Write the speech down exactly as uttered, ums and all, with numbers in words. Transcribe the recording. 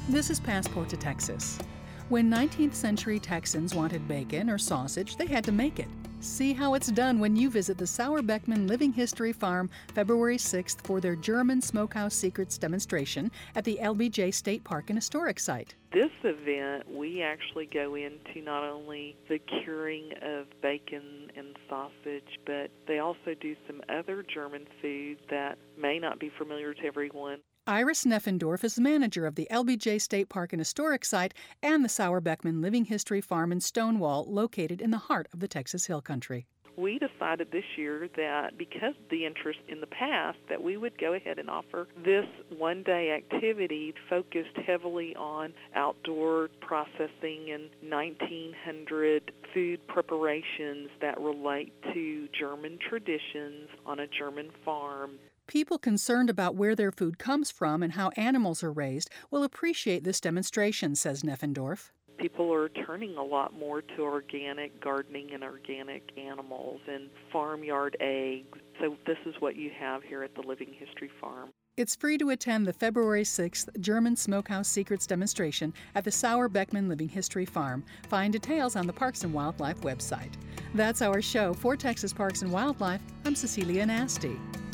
This is Passport to Texas. When nineteenth century Texans wanted bacon or sausage, they had to make it. See how it's done when you visit the Sauer-Beckman Living History Farm February sixth for their German Smokehouse Secrets demonstration at the L B J State Park and Historic Site. This event, we actually go into not only the curing of bacon and sausage, but they also do some other German food that may not be familiar to everyone. Iris Neffendorf is manager of the L B J State Park and Historic Site and the Sauer-Beckman Living History Farm in Stonewall, located in the heart of the Texas Hill Country. We decided this year that because of the interest in the past, that we would go ahead and offer this one-day activity focused heavily on outdoor processing and nineteen hundred food preparations that relate to German traditions on a German farm. People concerned about where their food comes from and how animals are raised will appreciate this demonstration, says Neffendorf. People are turning a lot more to organic gardening and organic animals and farmyard eggs. So this is what you have here at the Living History Farm. It's free to attend the February sixth German Smokehouse Secrets demonstration at the Sauer-Beckman Living History Farm. Find details on the Parks and Wildlife website. That's our show. For Texas Parks and Wildlife, I'm Cecilia Nasty.